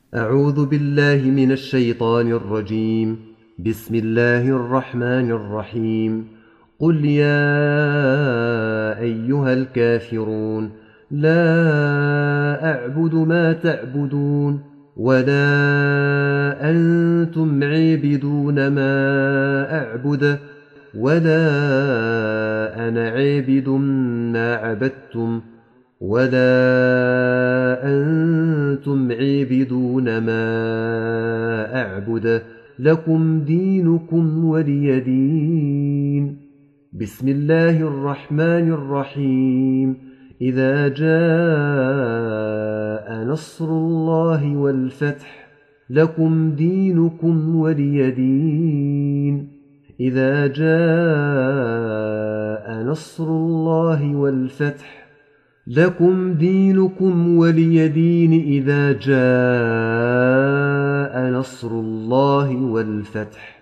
أعوذ بالله من الشيطان الرجيم. بسم الله الرحمن الرحيم. قل يا أيها الكافرون لا أعبد ما تعبدون ولا أنتم عابدون ما أعبد ولا أنا عابد ما عبدتم ولا أنتم عابدون ما أعبد لكم دينكم ولي دين. بسم الله الرحمن الرحيم. إذا جاء نصر الله والفتح لكم دينكم ولي دين. إذا جاء نصر الله والفتح لكم دينكم ولي دين. إذا جاء نصر الله والفتح